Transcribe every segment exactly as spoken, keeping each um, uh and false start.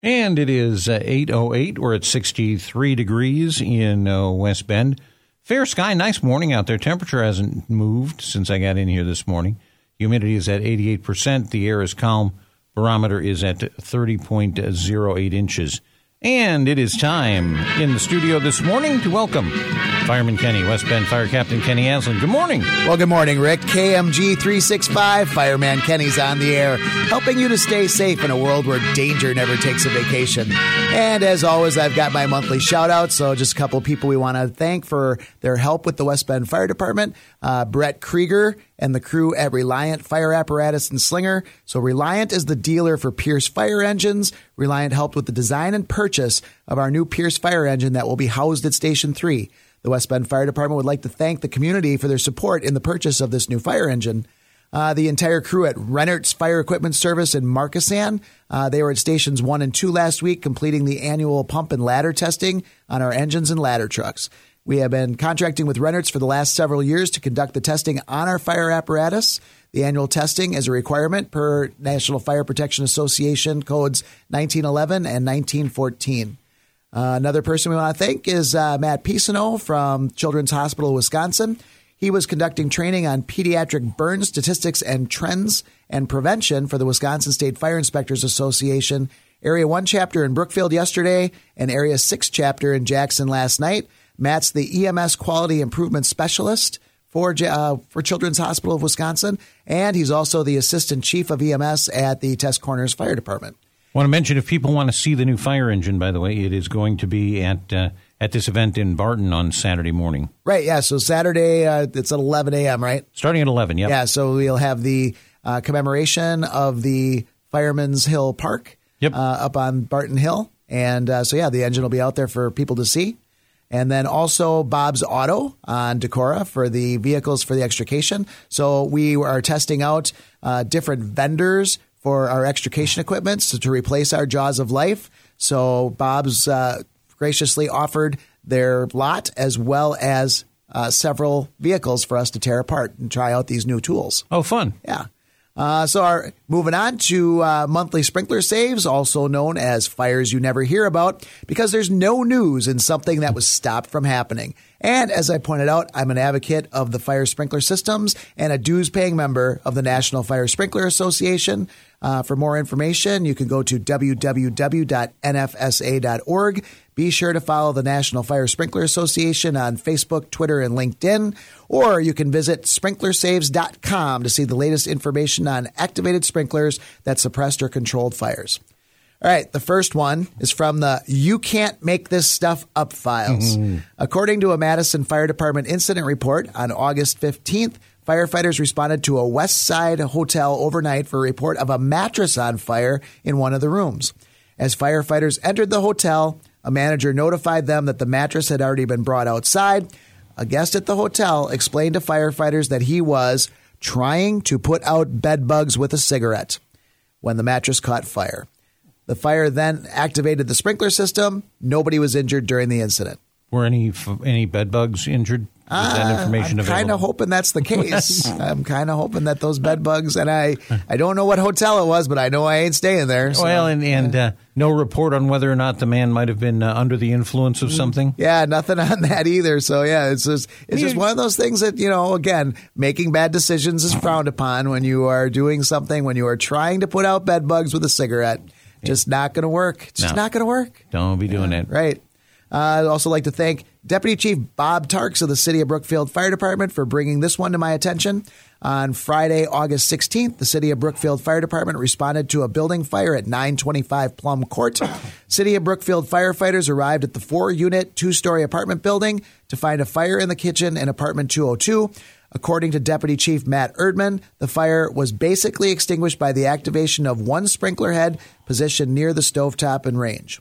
And it is uh, eight oh eight. We're at sixty-three degrees in uh, West Bend. Fair sky, nice morning out there. Temperature hasn't moved since I got in here this morning. Humidity is at eighty-eight percent. The air is calm. Barometer is at thirty point oh eight inches. And it is time in the studio this morning to welcome Fireman Kenny, West Bend Fire Captain Kenny Aslin. Good morning. Well, good morning, Rick. K M G three sixty-five, Fireman Kenny's on the air, helping you to stay safe in a world where danger never takes a vacation. And as always, I've got my monthly shout-out, so just a couple of people we want to thank for their help with the West Bend Fire Department. Uh, Brett Krieger and the crew at Reliant Fire Apparatus and Slinger. So Reliant is the dealer for Pierce fire engines. Reliant helped with the design and purchase of our new Pierce fire engine that will be housed at Station three. The West Bend Fire Department would like to thank the community for their support in the purchase of this new fire engine. Uh, the entire crew at Rennert's Fire Equipment Service in Markesan, uh, they were at Stations one and two last week, completing the annual pump and ladder testing on our engines and ladder trucks. We have been contracting with Rennert's for the last several years to conduct the testing on our fire apparatus. The annual testing is a requirement per National Fire Protection Association codes nineteen eleven and nineteen fourteen. Uh, another person we want to thank is uh, Matt Pisano from Children's Hospital of Wisconsin. He was conducting training on pediatric burn statistics and trends and prevention for the Wisconsin State Fire Inspectors Association Area one chapter in Brookfield yesterday and Area six chapter in Jackson last night. Matt's the E M S Quality Improvement Specialist for uh, for Children's Hospital of Wisconsin, and he's also the Assistant Chief of E M S at the Test Corners Fire Department. I want to mention, if people want to see the new fire engine, by the way, it is going to be at uh, at this event in Barton on Saturday morning. Right, yeah, so Saturday, uh, it's at eleven a.m., right? Starting at eleven, yep. Yeah, so we'll have the uh, commemoration of the Fireman's Hill Park yep. uh, up on Barton Hill. And uh, so, yeah, the engine will be out there for people to see. And then also Bob's Auto on Decorah for the vehicles for the extrication. So we are testing out uh, different vendors for our extrication equipment so to replace our Jaws of Life. So Bob's uh, graciously offered their lot as well as uh, several vehicles for us to tear apart and try out these new tools. Oh, fun. Yeah. Uh, so our, moving on to uh, monthly sprinkler saves, also known as fires you never hear about, because there's no news in something that was stopped from happening. And as I pointed out, I'm an advocate of the fire sprinkler systems and a dues-paying member of the National Fire Sprinkler Association. Uh, for more information, you can go to w w w dot n f s a dot org. Be sure to follow the National Fire Sprinkler Association on Facebook, Twitter, and LinkedIn. Or you can visit sprinkler saves dot com to see the latest information on activated sprinklers that suppressed or controlled fires. All right, the first one is from the You Can't Make This Stuff Up files. Mm-hmm. According to a Madison Fire Department incident report on August fifteenth, firefighters responded to a West Side hotel overnight for a report of a mattress on fire in one of the rooms. As firefighters entered the hotel, a manager notified them that the mattress had already been brought outside. A guest at the hotel explained to firefighters that he was trying to put out bed bugs with a cigarette when the mattress caught fire. The fire then activated the sprinkler system. Nobody was injured during the incident. Were any any bed bugs injured? Is uh, that information I'm available? kind of hoping that's the case. I'm kind of hoping that those bed bugs, and I, I don't know what hotel it was, but I know I ain't staying there. So. Well, and, and uh, no report on whether or not the man might have been uh, under the influence of something? Yeah, nothing on that either. So, yeah, it's just it's just one of those things that, you know, again, making bad decisions is frowned upon when you are doing something, when you are trying to put out bed bugs with a cigarette. Just not going to work. It's just no. not going to work. Don't be doing yeah, it. Right. Uh, I'd also like to thank Deputy Chief Bob Tarks of the City of Brookfield Fire Department for bringing this one to my attention. On Friday, August sixteenth, the City of Brookfield Fire Department responded to a building fire at nine twenty-five Plum Court. City of Brookfield firefighters arrived at the four-unit, two-story apartment building to find a fire in the kitchen in apartment two oh two. According to Deputy Chief Matt Erdman, the fire was basically extinguished by the activation of one sprinkler head positioned near the stovetop and range.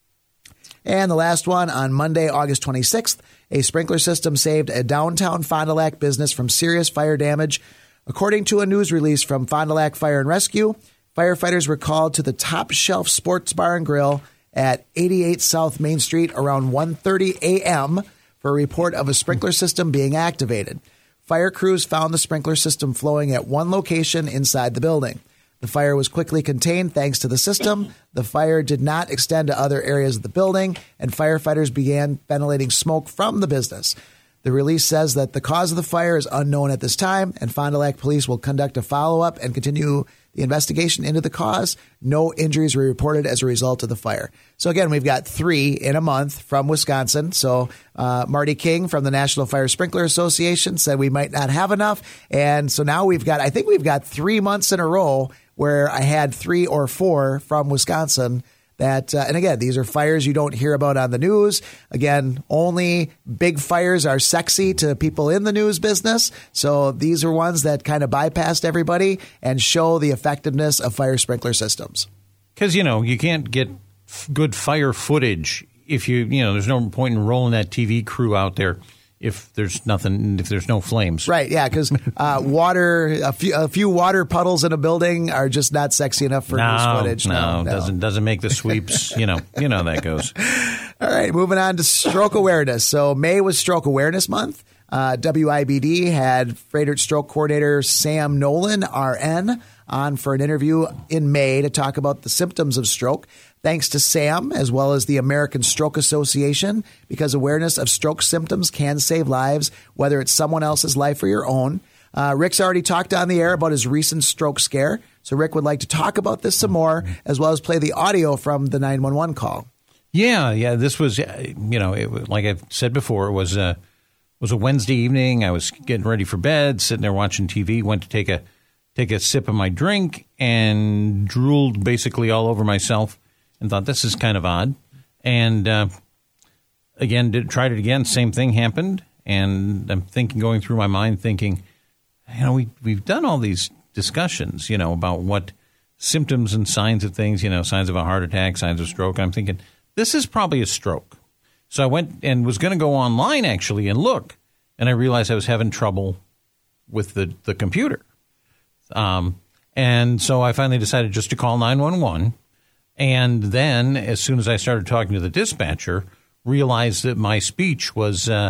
And the last one, on Monday, August twenty-sixth, a sprinkler system saved a downtown Fond du Lac business from serious fire damage. According to a news release from Fond du Lac Fire and Rescue, firefighters were called to the Top Shelf Sports Bar and Grill at eighty-eight South Main Street around one thirty a.m. for a report of a sprinkler system being activated. Fire crews found the sprinkler system flowing at one location inside the building. The fire was quickly contained thanks to the system. The fire did not extend to other areas of the building, and firefighters began ventilating smoke from the business. The release says that the cause of the fire is unknown at this time, and Fond du Lac police will conduct a follow-up and continue the investigation into the cause. No injuries were reported as a result of the fire. So again, we've got three in a month from Wisconsin. So uh, Marty King from the National Fire Sprinkler Association said we might not have enough. And so now we've got, I think we've got three months in a row where I had three or four from Wisconsin. That, uh, and again, these are fires you don't hear about on the news. Again, only big fires are sexy to people in the news business. So these are ones that kind of bypassed everybody and show the effectiveness of fire sprinkler systems. Because, you know, you can't get f- good fire footage if you, you know, there's no point in rolling that T V crew out there if there's nothing, if there's no flames. Right, yeah, because uh, water, a few, a few water puddles in a building are just not sexy enough for no, news footage. No, no, no, doesn't doesn't make the sweeps. you know, you know that goes. All right, moving on to stroke awareness. So May was Stroke Awareness Month. Uh, W I B D had Frederick Stroke Coordinator Sam Nolan, R N, on for an interview in May to talk about the symptoms of stroke. Thanks to Sam, as well as the American Stroke Association, because awareness of stroke symptoms can save lives, whether it's someone else's life or your own. Uh, Rick's already talked on the air about his recent stroke scare, so Rick would like to talk about this some more, as well as play the audio from the nine one one call. Yeah, yeah, this was, you know, it, like I've said before, it was a, was a Wednesday evening. I was getting ready for bed, sitting there watching T V, went to take a take a sip of my drink, and drooled basically all over myself. And thought, this is kind of odd. And uh, again, did, tried it again. Same thing happened. And I'm thinking, going through my mind, thinking, you know, we, we've done all these discussions, you know, about what symptoms and signs of things, you know, signs of a heart attack, signs of stroke. I'm thinking, this is probably a stroke. So I went and was going to go online, actually, and look. And I realized I was having trouble with the, the computer. Um, and so I finally decided just to call nine one one. And then, as soon as I started talking to the dispatcher, realized that my speech was uh,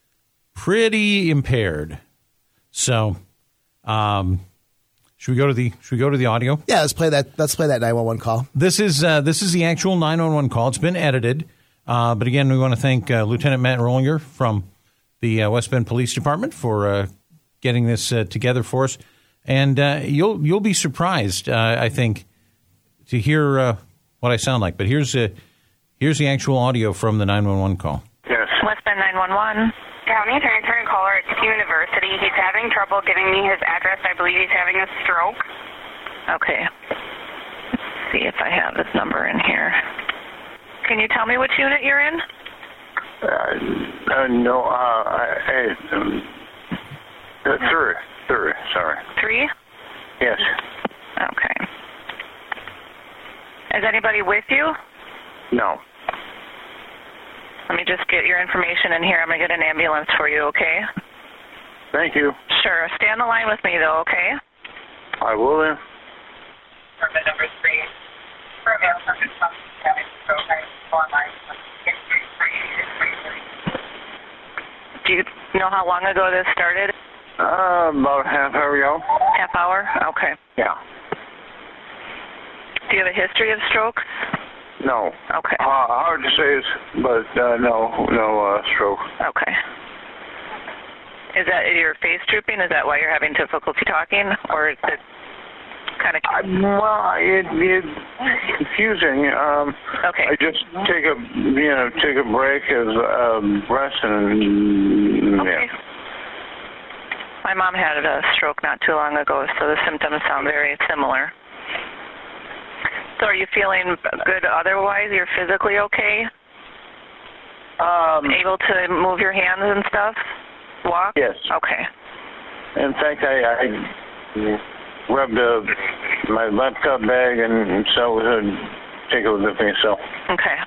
pretty impaired. So, um, should we go to the should we go to the audio? Yeah, let's play that. Let's play that nine one one call. This is uh, this is the actual nine one one call. It's been edited, uh, but again, we want to thank uh, Lieutenant Matt Rollinger from the uh, West Bend Police Department for uh, getting this uh, together for us. And uh, you'll you'll be surprised, uh, I think, to hear Uh, what I sound like, but here's a, here's the actual audio from the nine one one call. Yes. West Bend nine one one. Yeah, I'm answering caller at University. He's having trouble giving me his address. I believe he's having a stroke. Okay. Let's see if I have this number in here. Can you tell me which unit you're in? Uh, uh no, uh, I, um, uh, three, three, sorry. Three? Yes. Okay. Is anybody with you? No. Let me just get your information in here. I'm going to get an ambulance for you, okay? Thank you. Sure. Stay on the line with me, though, okay? I will then. Permit number three. For a male person having stroke, I go online. Do you know how long ago this started? Uh, about half hour ago. Half hour? Okay. Yeah. Do you have a history of strokes? No. Okay. Uh, hard to say, but uh, no, no uh, stroke. Okay. Is that your face drooping? Is that why you're having difficulty talking, or is it kind of? I, well, it, it's confusing. Um, okay. I just take a, you know, take a break of um, rest and okay. Yeah. My mom had a stroke not too long ago, so the symptoms sound very similar. So are you feeling good otherwise? You're physically okay? Um, Able to move your hands and stuff? Walk? Yes. Okay. In fact, I, I rubbed uh, my laptop bag and so uh, take a look at myself. Okay.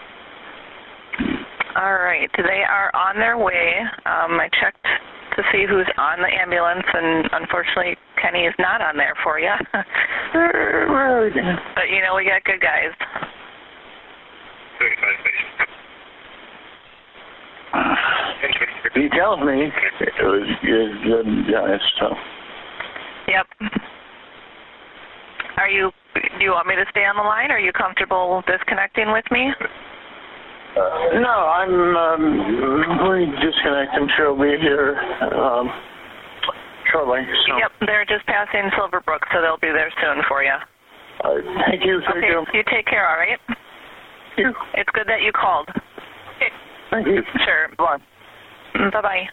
All right. They are on their way. Um, I checked to see who's on the ambulance, and unfortunately, Kenny is not on there for you. But, you know, we got good guys. He tells me it was good guys, so. Yep. Are you want me to stay on the line? Are you comfortable disconnecting with me? Uh, no, I'm um, going to disconnect. I'm sure I'll be here um, shortly. So. Yep, they're just passing Silverbrook, so they'll be there soon for you. Uh, thank you. Thank okay, you. you take care, all right? Thank you. It's good that you called. Thank you. Sure. Bye. Bye-bye.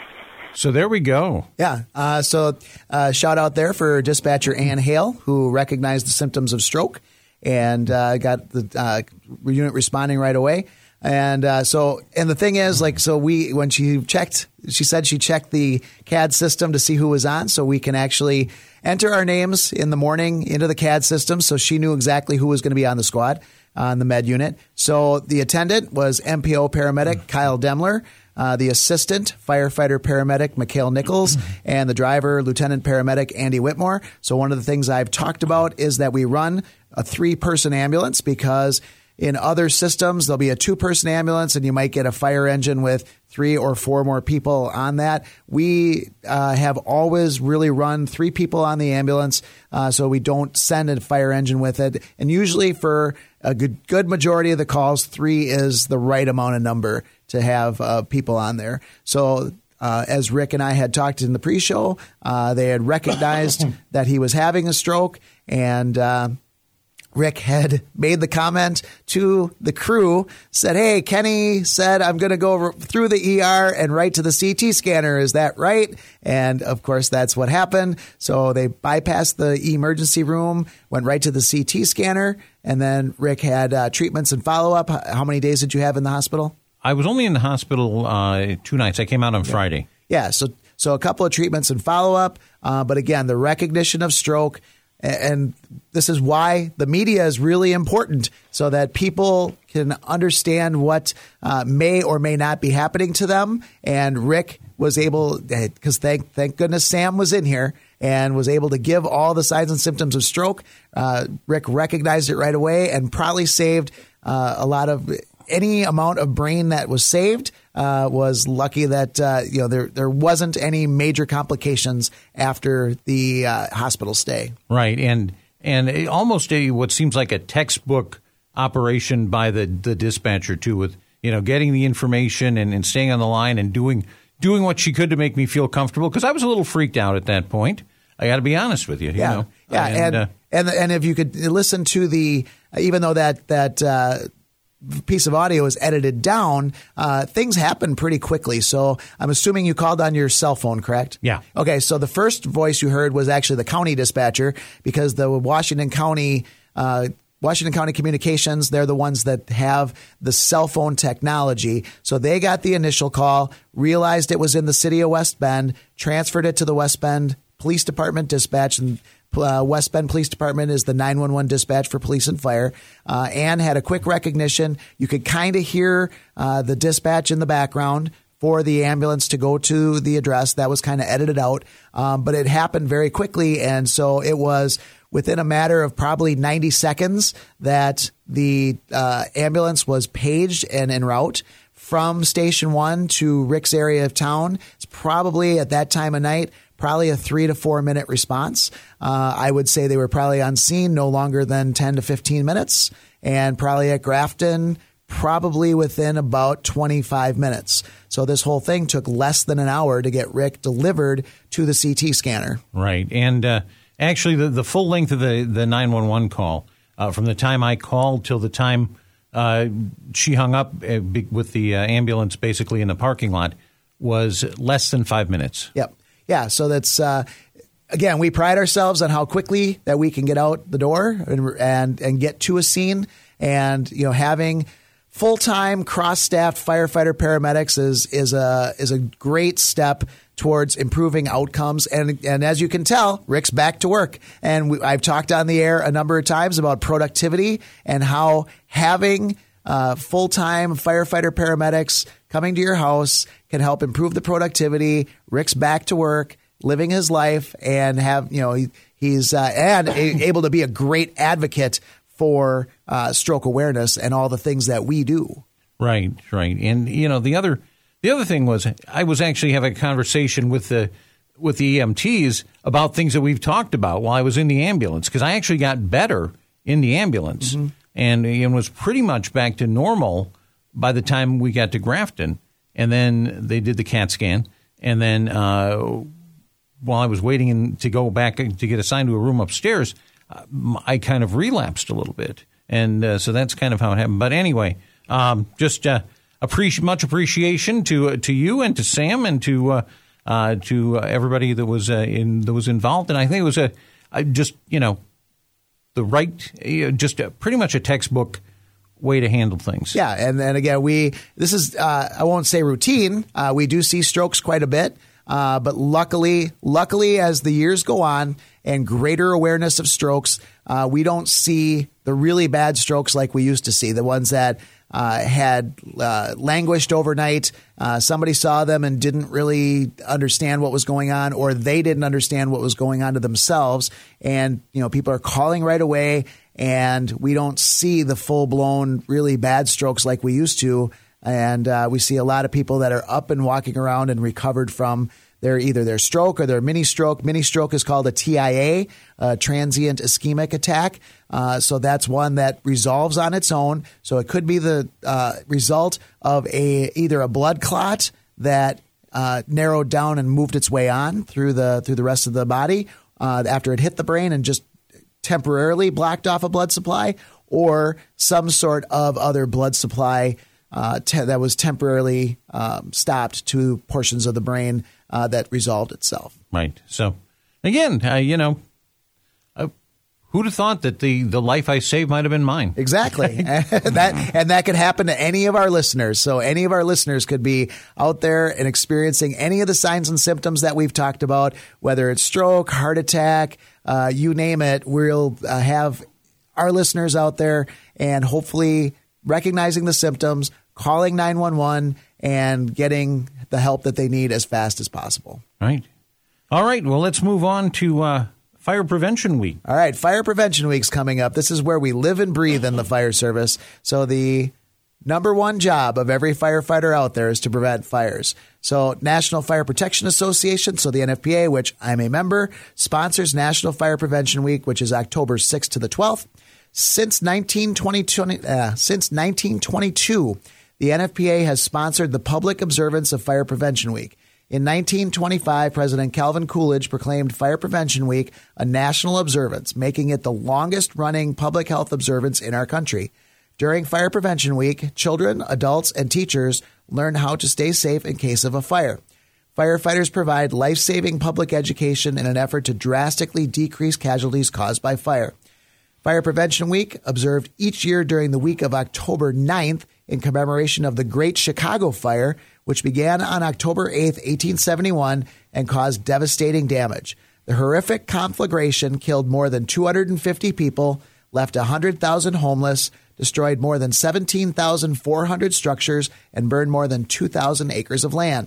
So there we go. Yeah. Uh, so uh, shout out there for dispatcher Ann Hale, who recognized the symptoms of stroke and uh, got the uh, unit responding right away. And uh, so, and the thing is, like, so we, when she checked, she said she checked the C A D system to see who was on, so we can actually enter our names in the morning into the C A D system. So she knew exactly who was going to be on the squad on the med unit. So the attendant was M P O paramedic Kyle Demler, uh, the assistant firefighter paramedic Mikhail Nichols, and the driver lieutenant paramedic Andy Whitmore. So one of the things I've talked about is that we run a three-person ambulance because in other systems, there'll be a two-person ambulance, and you might get a fire engine with three or four more people on that. We uh, have always really run three people on the ambulance, uh, so we don't send a fire engine with it. And usually for a good, good majority of the calls, three is the right amount of number to have uh, people on there. So uh, as Rick and I had talked in the pre-show, uh, they had recognized that he was having a stroke, and uh, Rick had made the comment to the crew, said, hey, Kenny said, I'm going to go through the E R and right to the C T scanner. Is that right? And of course, that's what happened. So they bypassed the emergency room, went right to the C T scanner. And then Rick had uh, treatments and follow up. How many days did you have in the hospital? I was only in the hospital uh, two nights. I came out on yeah. Friday. Yeah. So, so a couple of treatments and follow up. Uh, but again, the recognition of stroke. And this is why the media is really important, so that people can understand what uh, may or may not be happening to them. And Rick was able, because thank thank goodness Sam was in here and was able to give all the signs and symptoms of stroke. Uh, Rick recognized it right away and probably saved uh, a lot of any amount of brain that was saved. Uh, was lucky that uh, you know there there wasn't any major complications after the uh, hospital stay. Right, and and it almost a what seems like a textbook operation by the, the dispatcher too, with you know getting the information and, and staying on the line and doing doing what she could to make me feel comfortable, because I was a little freaked out at that point. I got to be honest with you. Yeah, you know? yeah, and and, uh, and and if you could listen to the even though that that. Uh, piece of audio is edited down, uh, things happen pretty quickly. So I'm assuming you called on your cell phone, correct? Yeah. Okay. So the first voice you heard was actually the county dispatcher, because the Washington County, uh, Washington County Communications, they're the ones that have the cell phone technology. So they got the initial call, realized it was in the city of West Bend, transferred it to the West Bend Police Department dispatch, and Uh, West Bend Police Department is the nine one one dispatch for police and fire. Uh, Ann had a quick recognition. You could kind of hear uh, the dispatch in the background for the ambulance to go to the address. That was kind of edited out, um, but it happened very quickly. And so it was within a matter of probably ninety seconds that the uh, ambulance was paged and en route from Station one to Rick's area of town. It's probably at that time of night, probably a three to four minute response. Uh, I would say they were probably on scene no longer than ten to fifteen minutes, and probably at Grafton, probably within about twenty-five minutes. So this whole thing took less than an hour to get Rick delivered to the C T scanner. Right. And uh, actually, the, the full length of the, the nine one one call, uh, from the time I called till the time uh, she hung up uh, with the uh, ambulance basically in the parking lot, was less than five minutes. Yep. Yeah, so that's, uh, again, we pride ourselves on how quickly that we can get out the door and, and and get to a scene. And, you know, having full-time, cross-staffed firefighter paramedics is is a is a great step towards improving outcomes. And and as you can tell, Rick's back to work. And we, I've talked on the air a number of times about productivity and how having uh, full-time firefighter paramedics coming to your house can help improve the productivity. Rick's back to work, living his life, and have you know he, he's uh, and a, able to be a great advocate for uh, stroke awareness and all the things that we do. Right, right, and you know the other the other thing was I was actually having a conversation with the with the E M Ts about things that we've talked about while I was in the ambulance, because I actually got better in the ambulance, mm-hmm. and, and was pretty much back to normal by the time we got to Grafton. And then they did the CAT scan. And then uh, while I was waiting in, to go back to get assigned to a room upstairs, uh, I kind of relapsed a little bit. And uh, so that's kind of how it happened. But anyway, um, just uh, appreci- much appreciation to uh, to you and to Sam and to uh, uh, to everybody that was uh, in that was involved. And I think it was a, a just you know the right, just a, pretty much a textbook way to handle things. Yeah, and then again, we this is uh, I won't say routine. Uh, we do see strokes quite a bit, uh, but luckily, luckily, as the years go on and greater awareness of strokes, uh, we don't see the really bad strokes like we used to see. The ones that uh, had uh, languished overnight. Uh, somebody saw them and didn't really understand what was going on, or they didn't understand what was going on to themselves. And you know, people are calling right away. And we don't see the full-blown, really bad strokes like we used to. And uh, we see a lot of people that are up and walking around and recovered from their either their stroke or their mini stroke. Mini stroke is called a T I A, a transient ischemic attack. Uh, so that's one that resolves on its own. So it could be the uh, result of a either a blood clot that uh, narrowed down and moved its way on through the through the rest of the body uh, after it hit the brain and just temporarily blocked off a blood supply, or some sort of other blood supply uh, te- that was temporarily um, stopped to portions of the brain uh, that resolved itself. Right. So, again, uh, you know, uh, who'd have thought that the, the life I saved might have been mine? Exactly. that and that could happen to any of our listeners. So any of our listeners could be out there and experiencing any of the signs and symptoms that we've talked about, whether it's stroke, heart attack, Uh, you name it. We'll uh, have our listeners out there and hopefully recognizing the symptoms, calling nine one one, and getting the help that they need as fast as possible. Right. All right. Well, let's move on to uh, Fire Prevention Week. All right. Fire Prevention Week's coming up. This is where we live and breathe in the fire service. So the number one job of every firefighter out there is to prevent fires. So National Fire Protection Association, so the N F P A, which I'm a member, sponsors National Fire Prevention Week, which is October sixth to the twelfth. Since nineteen twenty-two, uh, since nineteen twenty-two, the N F P A has sponsored the public observance of Fire Prevention Week. In nineteen twenty-five, President Calvin Coolidge proclaimed Fire Prevention Week a national observance, making it the longest-running public health observance in our country. During Fire Prevention Week, children, adults, and teachers learn how to stay safe in case of a fire. Firefighters provide life-saving public education in an effort to drastically decrease casualties caused by fire. Fire Prevention Week, observed each year during the week of October ninth in commemoration of the Great Chicago Fire, which began on October eighth, eighteen seventy-one, and caused devastating damage. The horrific conflagration killed more than two hundred fifty people, left one hundred thousand homeless, destroyed more than seventeen thousand four hundred structures, and burned more than two thousand acres of land.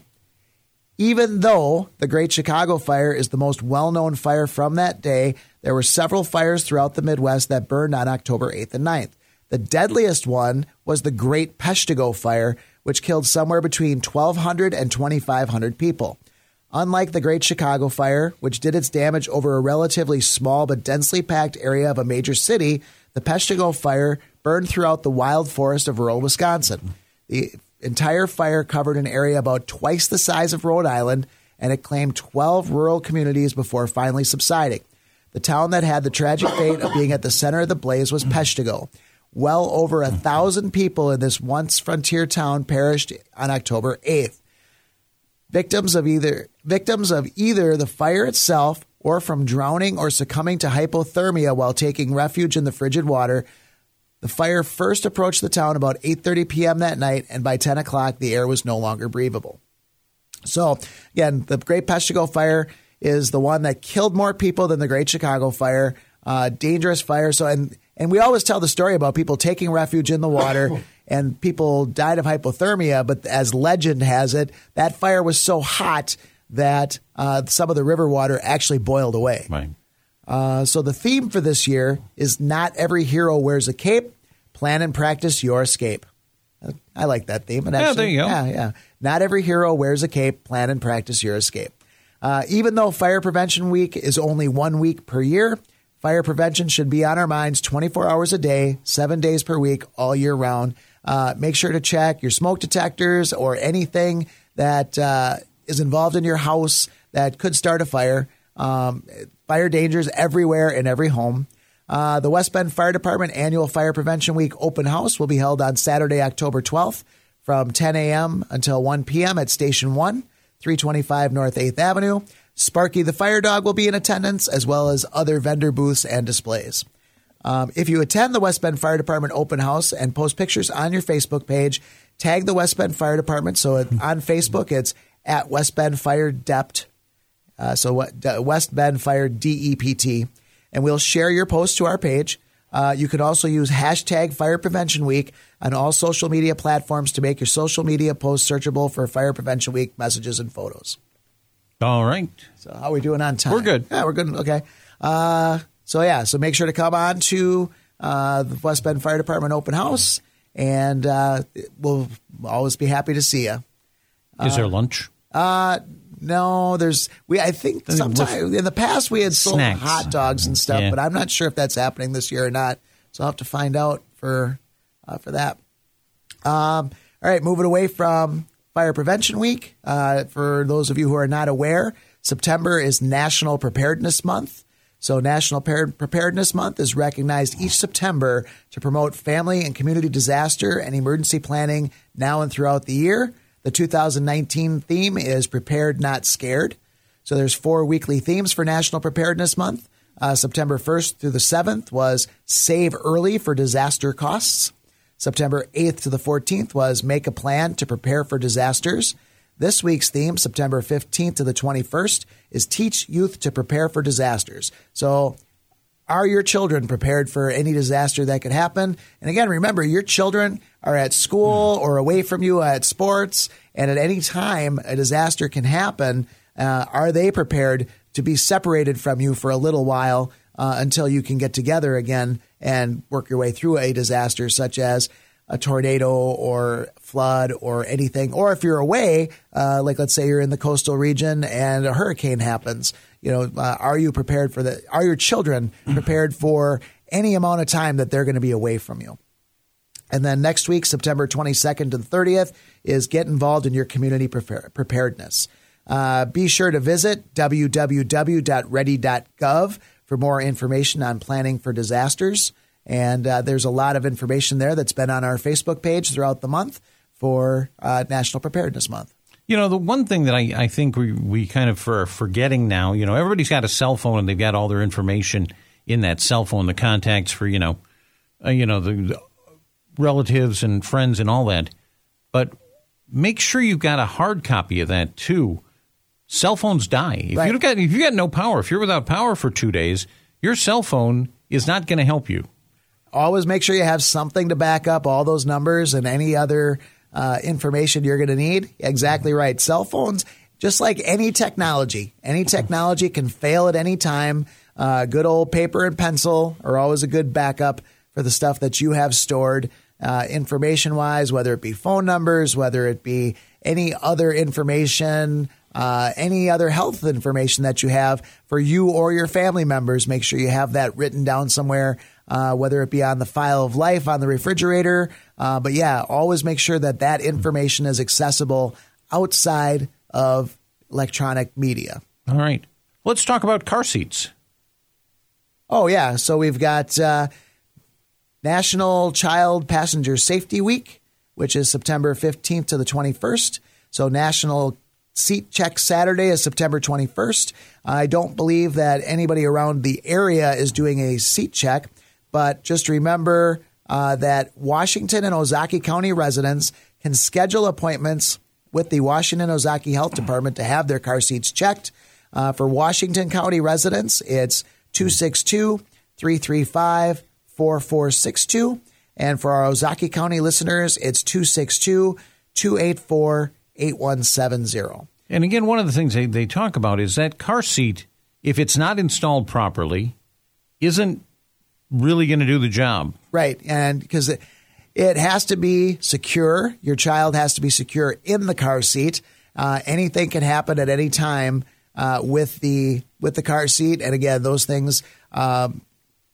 Even though the Great Chicago Fire is the most well-known fire from that day, there were several fires throughout the Midwest that burned on October eighth and ninth. The deadliest one was the Great Peshtigo Fire, which killed somewhere between twelve hundred and twenty-five hundred people. Unlike the Great Chicago Fire, which did its damage over a relatively small but densely packed area of a major city, the Peshtigo Fire burned throughout the wild forest of rural Wisconsin. The entire fire covered an area about twice the size of Rhode Island, and it claimed twelve rural communities before finally subsiding. The town that had the tragic fate of being at the center of the blaze was Peshtigo. Well over a thousand people in this once frontier town perished on October eighth. Victims of either victims of either the fire itself or from drowning or succumbing to hypothermia while taking refuge in the frigid water. The fire first approached the town about eight thirty p.m. that night, and by ten o'clock, the air was no longer breathable. So, again, the Great Peshtigo Fire is the one that killed more people than the Great Chicago Fire. Uh, dangerous fire. So, and and we always tell the story about people taking refuge in the water, and people died of hypothermia. But as legend has it, that fire was so hot that uh, some of the river water actually boiled away. Right. Uh, so the theme for this year is not every hero wears a cape. Plan and practice your escape. I like that theme. And yeah, actually, there you go. Yeah, yeah. Not every hero wears a cape. Plan and practice your escape. Uh, even though Fire Prevention Week is only one week per year, Fire prevention should be on our minds twenty-four hours a day, seven days per week, all year round. Uh, make sure to check your smoke detectors or anything that uh, is involved in your house that could start a fire. Um, fire dangers everywhere in every home. Uh, the West Bend Fire Department Annual Fire Prevention Week Open House will be held on Saturday, October twelfth from ten a.m. until one p.m. at Station one, three twenty-five North eighth Avenue. Sparky the Fire Dog will be in attendance, as well as other vendor booths and displays. Um, if you attend the West Bend Fire Department Open House and post pictures on your Facebook page, tag the West Bend Fire Department. So it, on Facebook, it's at West Bend Fire Dept. Uh, so what, D- West Bend Fire D E P T. And we'll share your post to our page. Uh, you can also use hashtag Fire Prevention Week on all social media platforms to make your social media posts searchable for Fire Prevention Week messages and photos. All right. So how are we doing on time? We're good. Yeah, we're good. Okay. Uh, so, yeah, so make sure to come on to uh, the West Bend Fire Department Open House, and uh, we'll always be happy to see you. Is there lunch? Uh, no, there's we. I think sometime in the past we had sold Snacks. hot dogs and stuff, Yeah. but I'm not sure if that's happening this year or not. So I'll have to find out for uh, for that. Um, all right, moving away from Fire Prevention Week. Uh, for those of you who are not aware, September is National Preparedness Month. So National Preparedness Month is recognized each September to promote family and community disaster and emergency planning now and throughout the year. The two thousand nineteen theme is Prepared, Not Scared. So there's four weekly themes for National Preparedness Month. Uh, September first through the seventh was Save Early for Disaster Costs. September eighth to the fourteenth was Make a Plan to Prepare for Disasters. This week's theme, September fifteenth to the twenty-first, is Teach Youth to Prepare for Disasters. So are your children prepared for any disaster that could happen? And again, remember, your children are at school or away from you at sports, and at any time a disaster can happen. Uh, are they prepared to be separated from you for a little while uh, until you can get together again and work your way through a disaster such as a tornado or flood or anything? Or if you're away, uh, like let's say you're in the coastal region and a hurricane happens, you know, uh, are you prepared for that? Are your children prepared for any amount of time that they're going to be away from you? And then next week, September twenty-second to the thirtieth, is Get Involved in Your Community prepare- Preparedness. Uh, be sure to visit w w w dot ready dot gov for more information on planning for disasters. And uh, there's a lot of information there that's been on our Facebook page throughout the month for uh, National Preparedness Month. You know, the one thing that I, I think we, we kind of are forgetting now, you know, everybody's got a cell phone and they've got all their information in that cell phone, the contacts for, you know, uh, you know, the, the relatives and friends and all that. But make sure you've got a hard copy of that, too. Cell phones die. If Right. you've got if you got no power, if you're without power for two days, your cell phone is not going to help you. Always make sure you have something to back up all those numbers and any other uh, information you're going to need. Exactly right. Cell phones, just like any technology, any technology can fail at any time. Uh, good old paper and pencil are always a good backup for the stuff that you have stored uh, information-wise, whether it be phone numbers, whether it be any other information, uh, any other health information that you have for you or your family members. Make sure you have that written down somewhere. Uh, whether it be on the file of life on the refrigerator. Uh, but yeah, always make sure that that information is accessible outside of electronic media. All right. Let's talk about car seats. Oh, yeah. So we've got uh, National Child Passenger Safety Week, which is September fifteenth to the twenty-first. So National Seat Check Saturday is September twenty-first. I don't believe that anybody around the area is doing a seat check. But just remember uh, that Washington and Ozaukee County residents can schedule appointments with the Washington Ozaukee Health Department to have their car seats checked. Uh, for Washington County residents, it's two six two, three three five, four four six two. And for our Ozaukee County listeners, it's two six two, two eight four, eight one seven zero. And again, one of the things they, they talk about is that car seat, if it's not installed properly, isn't really going to do the job. Right. And because it, it has to be secure. Your child has to be secure in the car seat. Uh, anything can happen at any time uh, with the with the car seat. And again, those things um,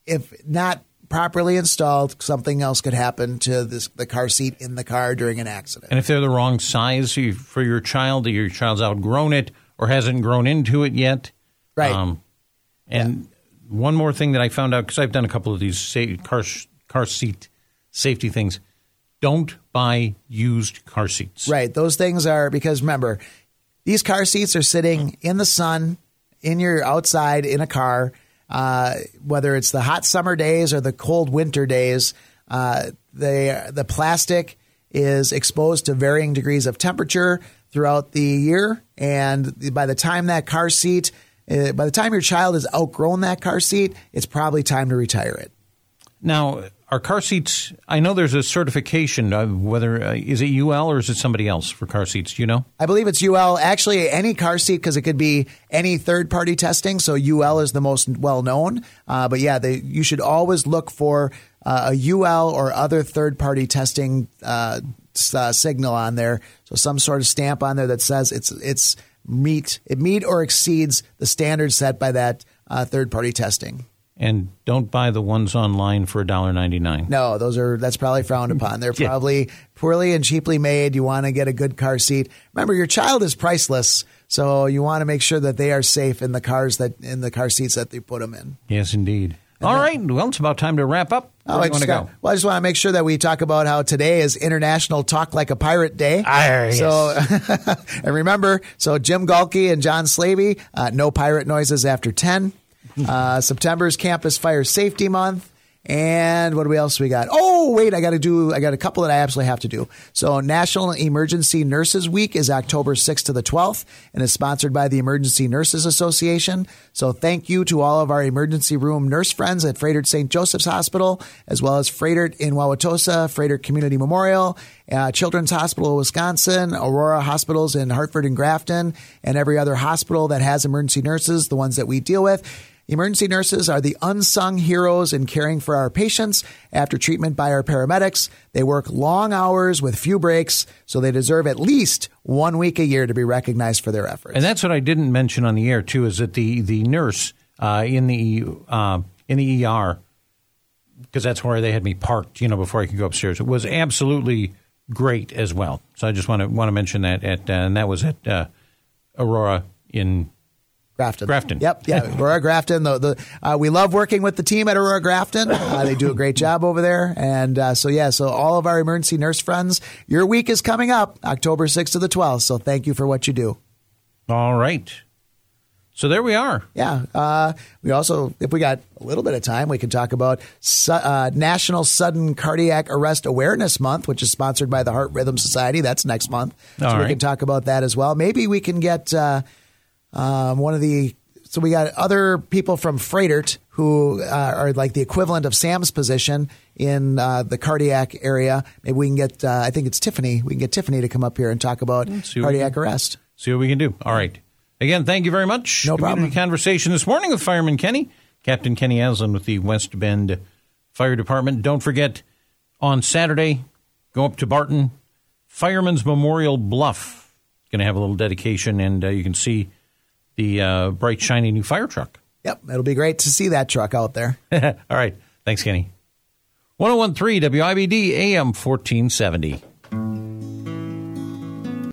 if not properly installed, something else could happen to this, the car seat in the car during an accident. And if they're the wrong size for your child, or your child's outgrown it or hasn't grown into it yet. Right. Um, and yeah. one more thing that I found out, because I've done a couple of these sa- car, car seat safety things, don't buy used car seats. Right. Those things are, because remember, these car seats are sitting in the sun, in your outside, in a car, uh, whether it's the hot summer days or the cold winter days. Uh, they, the plastic is exposed to varying degrees of temperature throughout the year. And by the time that car seat, uh, by the time your child has outgrown that car seat, it's probably time to retire it. Now, are car seats, I know there's a certification, uh, whether, uh, is it U L or is it somebody else for car seats? Do you know? I believe it's U L. Actually, any car seat, because it could be any third-party testing, so U L is the most well-known. Uh, but yeah, they, you should always look for uh, a U L or other third-party testing uh, uh, signal on there. So some sort of stamp on there that says it's it's meet, it meet or exceeds the standards set by that uh, third-party testing. And don't buy the ones online for one dollar ninety-nine. No, those are that's probably frowned upon. They're Yeah. probably poorly and cheaply made. You want to get a good car seat. Remember, your child is priceless, so you want to make sure that they are safe in the cars that in the car seats that they put them in. Yes, indeed. All right. Well, it's about time to wrap up. Where Oh, do I you want just to got, go? well, I just want to make sure that we talk about how today is International Talk Like a Pirate Day. Ah, yes. So, and remember, so Jim Galkey and John Slavey, uh, no pirate noises after ten. Uh, September's Campus Fire Safety Month. And what do we else we got? Oh, wait, I got to do, I got a couple that I absolutely have to do. So National Emergency Nurses Week is October sixth to the twelfth and is sponsored by the Emergency Nurses Association. So thank you to all of our emergency room nurse friends at Frederick Saint Joseph's Hospital, as well as Frederick in Wauwatosa, Frederick Community Memorial, uh, Children's Hospital of Wisconsin, Aurora Hospitals in Hartford and Grafton, and every other hospital that has emergency nurses, the ones that we deal with. Emergency nurses are the unsung heroes in caring for our patients after treatment by our paramedics. They work long hours with few breaks, so they deserve at least one week a year to be recognized for their efforts. And that's what I didn't mention on the air, too, is that the, the nurse uh, in the uh, in the E R, because that's where they had me parked, you know, before I could go upstairs, it was absolutely great as well. So I just want to want to mention that, at uh, and that was at uh, Aurora in Grafton. Grafton. Yep. Yeah. Aurora Grafton. The, the, uh, we love working with the team at Aurora Grafton. Uh, they do a great job over there. And uh, so, yeah, so all of our emergency nurse friends, your week is coming up October sixth to the twelfth. So thank you for what you do. All right. So there we are. Yeah. Uh, we also, if we got a little bit of time, we can talk about su- uh, National Sudden Cardiac Arrest Awareness Month, which is sponsored by the Heart Rhythm Society. That's next month. So All we right. can talk about that as well. Maybe we can get uh, um, one of the, so we got other people from Fredert who uh, are like the equivalent of Sam's position in uh, the cardiac area. Maybe we can get, uh, I think it's Tiffany. We can get Tiffany to come up here and talk about see what cardiac we can- arrest. See what we can do. All right. Again, thank you very much. No problem. Community conversation this morning with Fireman Kenny, Captain Kenny Aslan with the West Bend Fire Department. Don't forget, on Saturday, go up to Barton, Fireman's Memorial Bluff. Going to have a little dedication, and uh, you can see the uh, bright, shiny new fire truck. Yep, it'll be great to see that truck out there. All right. Thanks, Kenny. one oh one point three W I B D A M fourteen seventy.